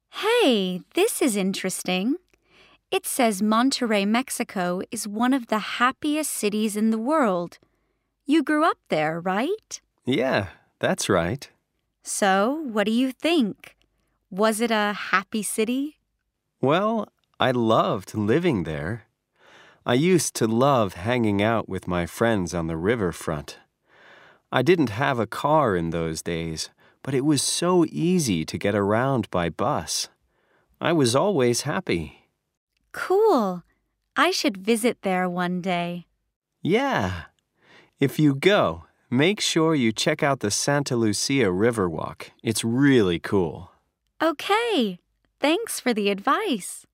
Hey, this is interesting. It says Monterrey, Mexico is one of the happiest cities in the world. You grew up there, right? Yeah, that's right. So, what do you think? Was it a happy city? Well, I loved living there. I used to love hanging out with my friends on the riverfront. I didn't have a car in those days, but it was so easy to get around by bus. I was always happy. Cool. I should visit there one day. Yeah. If you go, make sure you check out the Santa Lucia Riverwalk. It's really cool. Okay. Thanks for the advice.